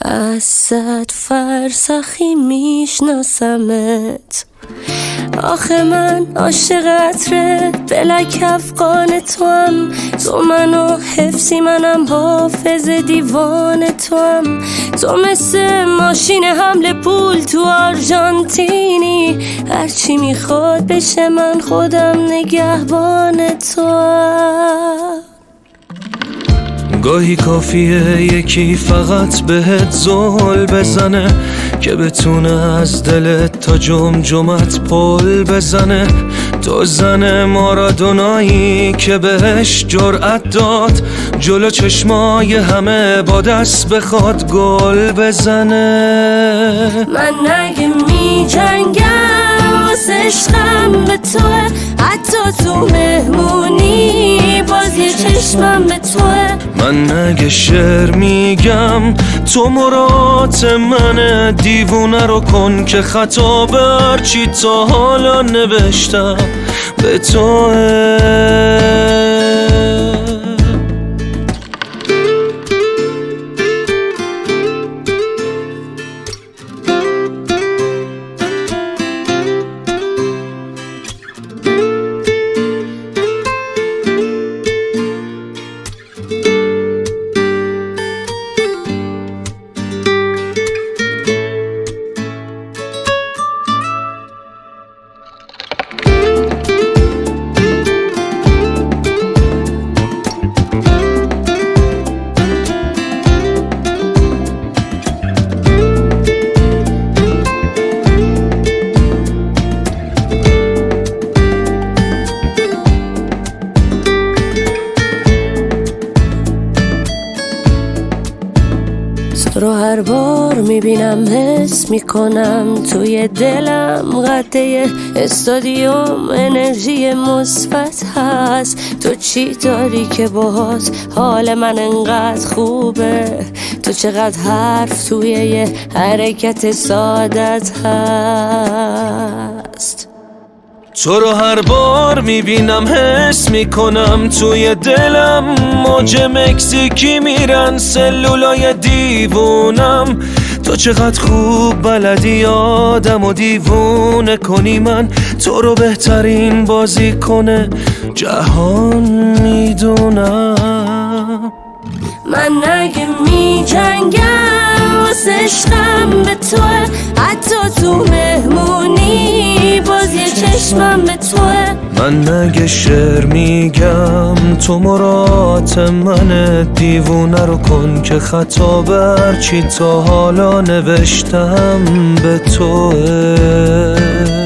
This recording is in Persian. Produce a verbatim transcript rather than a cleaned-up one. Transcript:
از صد فرسخی میشناسمت. آخه من عاشق عطر بلک افغان تو هم، تو منو حفظی منم حافظ دیوان تو هم. تو مثل ماشین حمل پول تو آرژانتینی، هرچی میخواد بشه من خودم نگهبان تو هم. گاهی کافیه یکی فقط بهت زل بزنه که بتونه از دلت تا جمجمت پل بزنه. تو زن مارادونایی که بهش جرأت داد جلو چشمای همه با دست بخواد گل بزنه. من نگه می جنگم واسه عشقم به توه، حتی تو مهمونی باز یه چشمم به توه. من نگه شعر میگم تو مرات من، دیوونه رو کن که خطا بر چی تا حالا نوشتم به توه. تو رو هر بار میبینم حس میکنم توی دلم قده استادیوم انرژی مثبت هست. تو چی داری که باهات حال من انقدر خوبه؟ تو چقدر حرف توی یه حرکت سادت هست. تو رو هر بار میبینم حس میکنم توی دلم موج مکزیکی میرن سلولای دیوونم. تو چقدر خوب بلدی آدم و دیوونه کنی، من تو رو بهترین بازی کنه جهان میدونم. من نگه می جنگم واسه عشقم به توه، حتی تو مهمونی باز یه چشمم به توه. من نگه شعر میگم تو مرات من، دیوونه رو کن که خطا بر چی تا حالا نوشتم به توه.